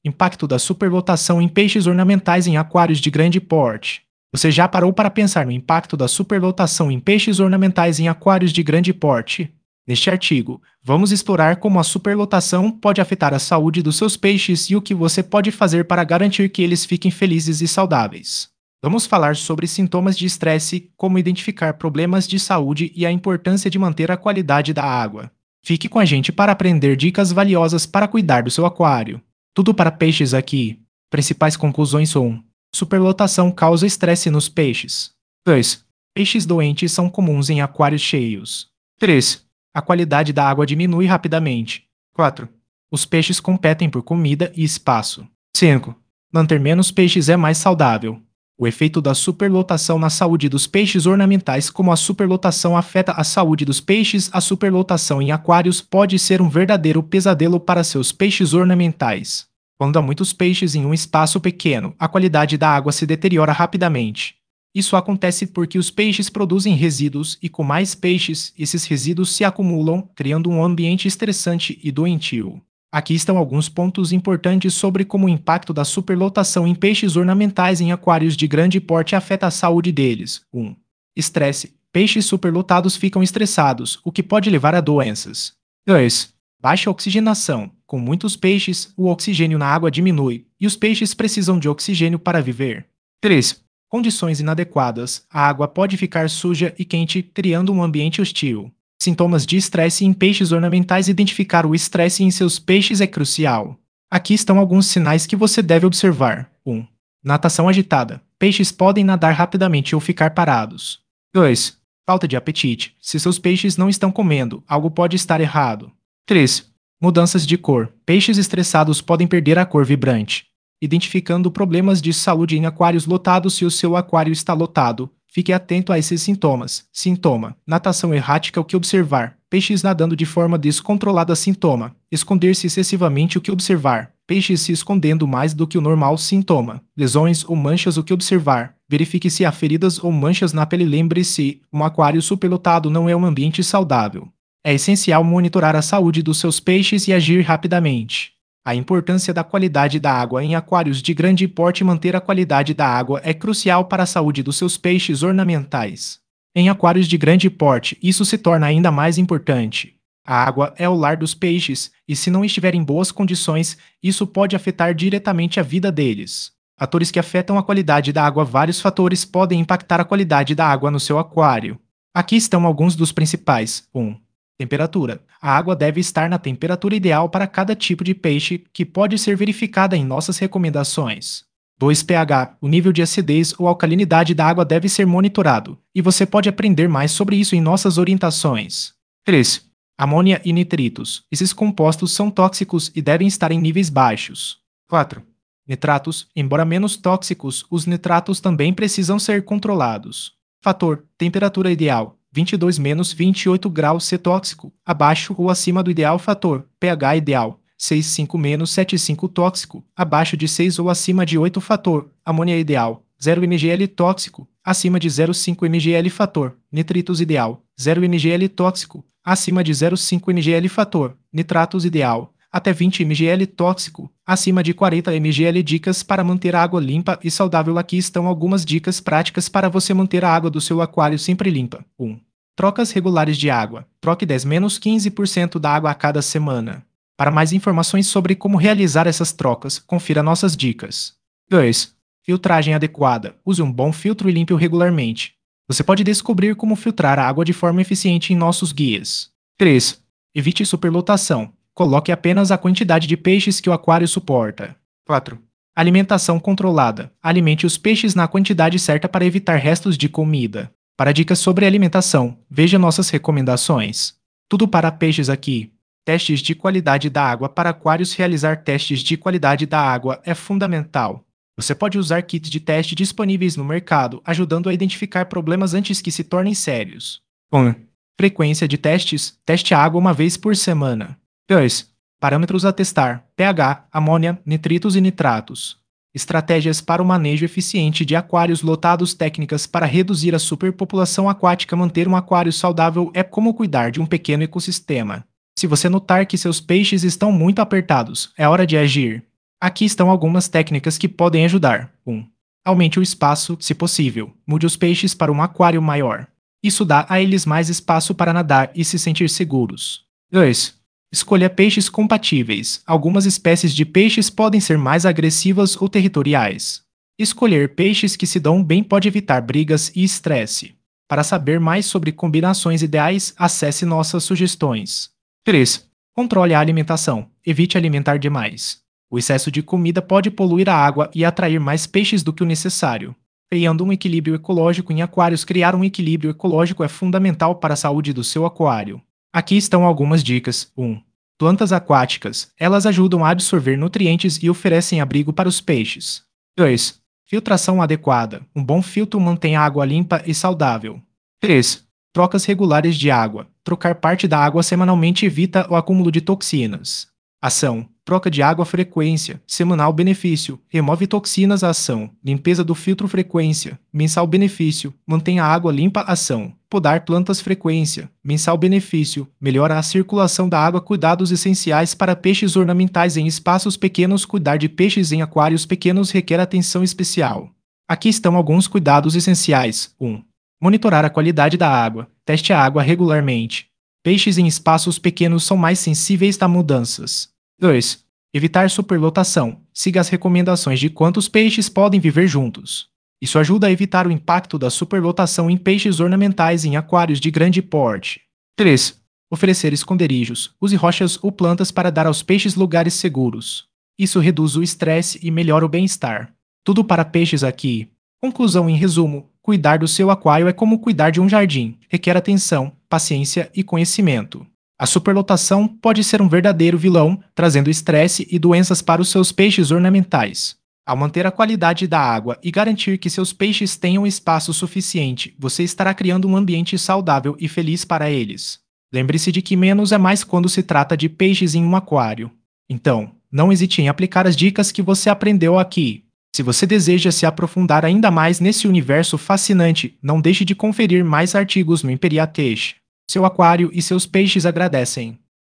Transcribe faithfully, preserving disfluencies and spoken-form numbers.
Impacto da superlotação em peixes ornamentais em aquários de grande porte. Você já parou para pensar no impacto da superlotação em peixes ornamentais em aquários de grande porte? Neste artigo, vamos explorar como a superlotação pode afetar a saúde dos seus peixes e o que você pode fazer para garantir que eles fiquem felizes e saudáveis. Vamos falar sobre sintomas de estresse, como identificar problemas de saúde e a importância de manter a qualidade da água. Fique com a gente para aprender dicas valiosas para cuidar do seu aquário. Tudo para peixes aqui. Principais conclusões: um. Superlotação causa estresse nos peixes. dois. Peixes doentes são comuns em aquários cheios. três. A qualidade da água diminui rapidamente. quatro. Os peixes competem por comida e espaço. cinco. Manter menos peixes é mais saudável. O efeito da superlotação na saúde dos peixes ornamentais. Como a superlotação afeta a saúde dos peixes, a superlotação em aquários pode ser um verdadeiro pesadelo para seus peixes ornamentais. Quando há muitos peixes em um espaço pequeno, a qualidade da água se deteriora rapidamente. Isso acontece porque os peixes produzem resíduos e, com mais peixes, esses resíduos se acumulam, criando um ambiente estressante e doentio. Aqui estão alguns pontos importantes sobre como o impacto da superlotação em peixes ornamentais em aquários de grande porte afeta a saúde deles. um. Estresse. Peixes superlotados ficam estressados, o que pode levar a doenças. dois. Baixa oxigenação. Com muitos peixes, o oxigênio na água diminui, e os peixes precisam de oxigênio para viver. três. Condições inadequadas. A água pode ficar suja e quente, criando um ambiente hostil. Sintomas de estresse em peixes ornamentais. Identificar o estresse em seus peixes é crucial. Aqui estão alguns sinais que você deve observar. um. Natação agitada. Peixes podem nadar rapidamente ou ficar parados. dois. Falta de apetite. Se seus peixes não estão comendo, algo pode estar errado. três. Mudanças de cor. Peixes estressados podem perder a cor vibrante. Identificando problemas de saúde em aquários lotados. Se o seu aquário está lotado, fique atento a esses sintomas. Sintoma: natação errática. O que observar? Peixes nadando de forma descontrolada. Sintoma: esconder-se excessivamente. O que observar? Peixes se escondendo mais do que o normal. Sintoma: lesões ou manchas. O que observar? Verifique se há feridas ou manchas na pele. Lembre-se, um aquário superlotado não é um ambiente saudável. É essencial monitorar a saúde dos seus peixes e agir rapidamente. A importância da qualidade da água em aquários de grande porte. Manter a qualidade da água é crucial para a saúde dos seus peixes ornamentais. Em aquários de grande porte, isso se torna ainda mais importante. A água é o lar dos peixes, e se não estiver em boas condições, isso pode afetar diretamente a vida deles. Fatores que afetam a qualidade da água. Vários fatores podem impactar a qualidade da água no seu aquário. Aqui estão alguns dos principais. um. Temperatura. A água deve estar na temperatura ideal para cada tipo de peixe, que pode ser verificada em nossas recomendações. dois. pH. O nível de acidez ou alcalinidade da água deve ser monitorado, e você pode aprender mais sobre isso em nossas orientações. três. Amônia e nitritos. Esses compostos são tóxicos e devem estar em níveis baixos. quatro. Nitratos. Embora menos tóxicos, os nitratos também precisam ser controlados. Fator: temperatura ideal. vinte e dois menos vinte e oito graus. C tóxico, abaixo ou acima do ideal. Fator: pH ideal, seis vírgula cinco menos sete vírgula cinco tóxico, abaixo de seis ou acima de oito. Fator: amônia ideal, zero mg tóxico, acima de zero vírgula cinco mg. Fator: nitritos ideal, zero mg tóxico, acima de zero vírgula cinco mg. Fator: nitratos ideal, até vinte mg tóxico, acima de quarenta mg. Dicas para manter a água limpa e saudável. Aqui estão algumas dicas práticas para você manter a água do seu aquário sempre limpa. um. Trocas regulares de água. Troque dez a quinze por cento da água a cada semana. Para mais informações sobre como realizar essas trocas, confira nossas dicas. dois. Filtragem adequada. Use um bom filtro e limpe-o regularmente. Você pode descobrir como filtrar a água de forma eficiente em nossos guias. três. Evite superlotação. Coloque apenas a quantidade de peixes que o aquário suporta. quatro. Alimentação controlada. Alimente os peixes na quantidade certa para evitar restos de comida. Para dicas sobre alimentação, veja nossas recomendações. Tudo para peixes aqui. Testes de qualidade da água. Para aquários, realizar testes de qualidade da água é fundamental. Você pode usar kits de teste disponíveis no mercado, ajudando a identificar problemas antes que se tornem sérios. um. Frequência de testes. Teste a água uma vez por semana. dois. Parâmetros a testar: pH, amônia, nitritos e nitratos. Estratégias para o manejo eficiente de aquários lotados. Técnicas para reduzir a superpopulação aquática. Manter um aquário saudável é como cuidar de um pequeno ecossistema. Se você notar que seus peixes estão muito apertados, é hora de agir. Aqui estão algumas técnicas que podem ajudar. um. Aumente o espaço, se possível. Mude os peixes para um aquário maior. Isso dá a eles mais espaço para nadar e se sentir seguros. dois. Escolha peixes compatíveis. Algumas espécies de peixes podem ser mais agressivas ou territoriais. Escolher peixes que se dão bem pode evitar brigas e estresse. Para saber mais sobre combinações ideais, acesse nossas sugestões. três. Controle a alimentação. Evite alimentar demais. O excesso de comida pode poluir a água e atrair mais peixes do que o necessário. Criando um equilíbrio ecológico em aquários, criar um equilíbrio ecológico é fundamental para a saúde do seu aquário. Aqui estão algumas dicas. um. Plantas aquáticas. Elas ajudam a absorver nutrientes e oferecem abrigo para os peixes. dois. Filtração adequada. Um bom filtro mantém a água limpa e saudável. três. Trocas regulares de água. Trocar parte da água semanalmente evita o acúmulo de toxinas. Ação. Troca de água frequência. Semanal benefício. Remove toxinas ação. Limpeza do filtro frequência. Mensal benefício. Mantém a água limpa ação. Podar plantas frequência. Mensal benefício. Melhora a circulação da água. Cuidados essenciais para peixes ornamentais em espaços pequenos. Cuidar de peixes em aquários pequenos requer atenção especial. Aqui estão alguns cuidados essenciais. um. Monitorar a qualidade da água. Teste a água regularmente. Peixes em espaços pequenos são mais sensíveis a mudanças. dois. Evitar superlotação. Siga as recomendações de quantos peixes podem viver juntos. Isso ajuda a evitar o impacto da superlotação em peixes ornamentais em aquários de grande porte. três. Oferecer esconderijos. Use rochas ou plantas para dar aos peixes lugares seguros. Isso reduz o estresse e melhora o bem-estar. Tudo para peixes aqui. Conclusão em resumo: cuidar do seu aquário é como cuidar de um jardim. Requer atenção, paciência e conhecimento. A superlotação pode ser um verdadeiro vilão, trazendo estresse e doenças para os seus peixes ornamentais. Ao manter a qualidade da água e garantir que seus peixes tenham espaço suficiente, você estará criando um ambiente saudável e feliz para eles. Lembre-se de que menos é mais quando se trata de peixes em um aquário. Então, não hesite em aplicar as dicas que você aprendeu aqui. Se você deseja se aprofundar ainda mais nesse universo fascinante, não deixe de conferir mais artigos no Imperiatech. Seu aquário e seus peixes agradecem.